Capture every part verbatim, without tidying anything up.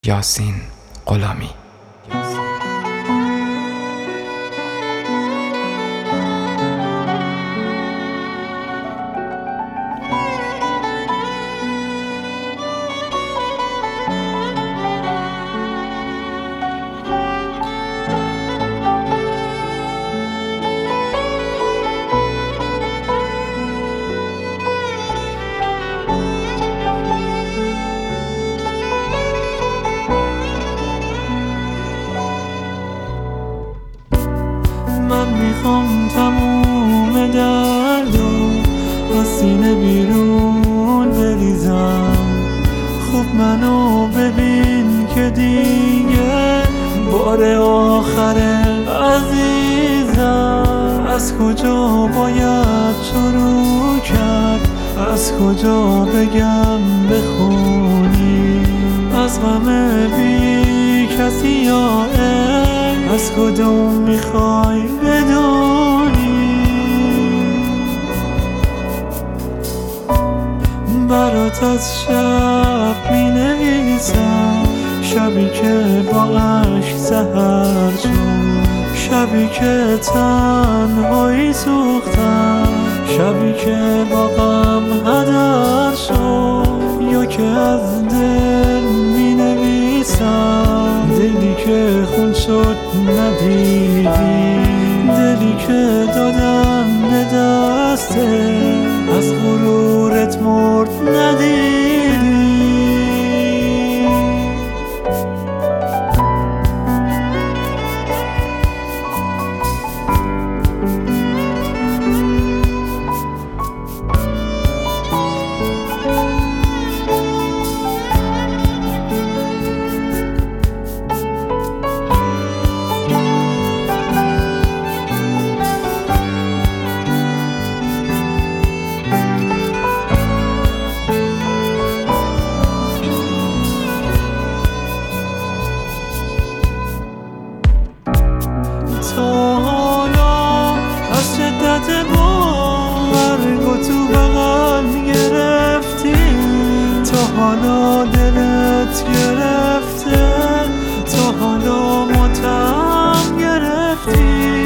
یاسین غلامی. من میخوام تموم دردو از سینه بیرون بریزم. خوب منو ببین که دیگه بار آخره عزیزم. از کجا باید شروع کرد، از کجا بگم بخونی؟ از غم بی کسی یا از کدوم میخوای بدونی؟ برات از شب می نویسم، شبی که با عشق سحر شد، شبی که تنهایی سوختم، شبی که با غم هدر شد. یا که از دل می نویسم، دلی که خون شد ندیدی، دلی که دادم به دسته از غرورت مرد ندیدی. تا حالا از شدت مرگ و تو بغل گرفتی، تا حالا دلت گرفته، تا حالا ماتم گرفتی،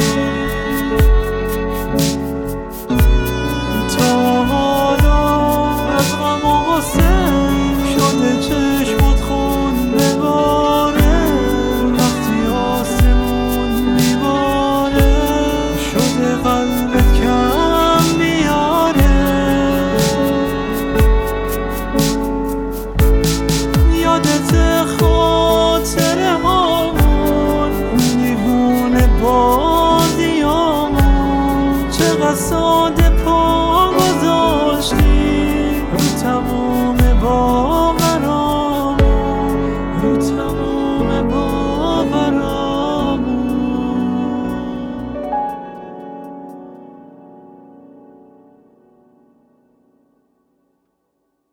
تا حالا از غم و غصه شده چشمت خون بباره. قلبت کم بیاره، یادت خاطره هامون، دیوونه بازیامون، چقدر ساده